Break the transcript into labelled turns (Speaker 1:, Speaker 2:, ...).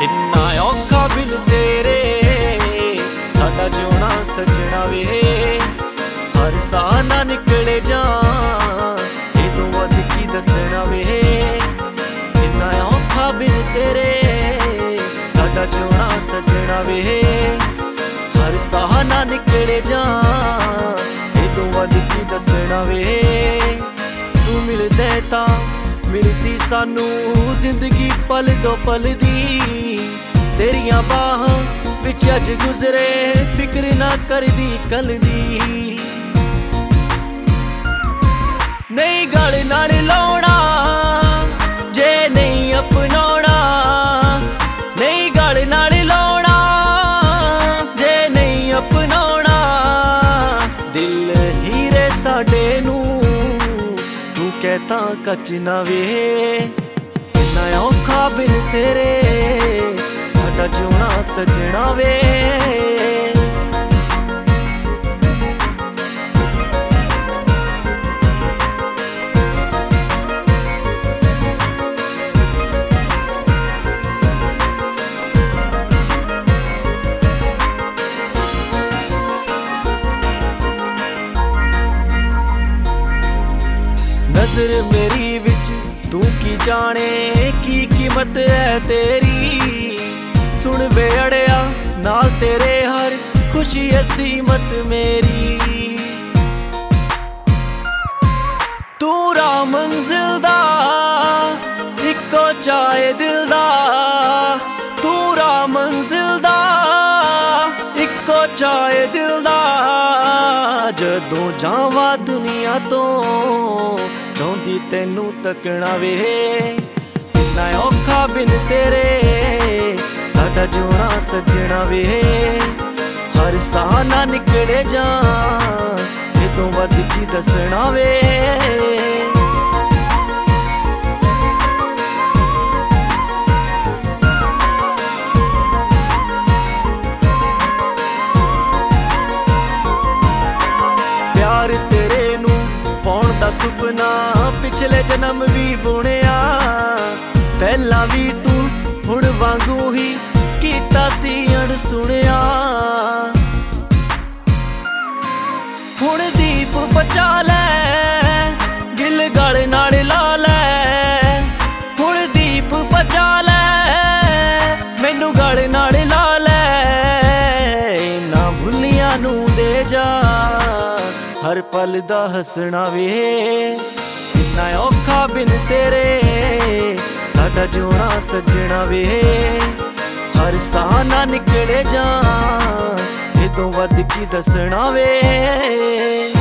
Speaker 1: इन्ना औखा बिन तेरे साडा जिउणा सजना वे, हर साह ना निकले जान ए तों वध की दसना वे। इन्ना औखा बिन तेरे साडा जिउणा सजना वे, हर साह ना निकले जान ए तों वध की दसना वे। तू मिलदे तां मिलदी सानू जिंदगी पल दो पल दी, तेरियां बाहां विच अज गुजरे फिक्र ना करदी कल दी। नहीं गल नाल लाउणा जे नहीं अपनाउणा, नहीं गल नाल लाउणा जे नहीं अपनाउणा। दिल हीरे साडे नू तू कहता कच ना वे, इन्ना औखा बिन तेरे साडा जिउणा सजना वे। नजर मेरी विच तू की जाने की कीमत है तेरी। सुन वे अड़िया नाल तेरे हर खुशी है सीमत मेरी। तू राह मंजिल दा इको चाहे दिल दा, तू राह मंजिल दा इको चाहे दिल दा। जदों जावां दुनिया तो चाहुंदी तैनू तकना वे, इन्ना औखा बिन तेरे साडा जिउणा सजना वे। हर साह ना निकले जान ए तों वध की दसना वे। प्यार तेरे नू पाउण दा सुपना पिछले जन्म भी बुणिया, पहला भी तू हुण वांगू ही कीता सी अणसुणिया। हुण दीप बचा लै गिल गल नाल ला लै, हुण दीप बचा लै मैनू गल नाल ला लै। ना भुलियां नू दे जा हर पल दा हसना वे, इन्ना औखा बिन तेरे साडा जिउणा सजना वे। हर साह ना निकले जान ए तों वध की दसना वे।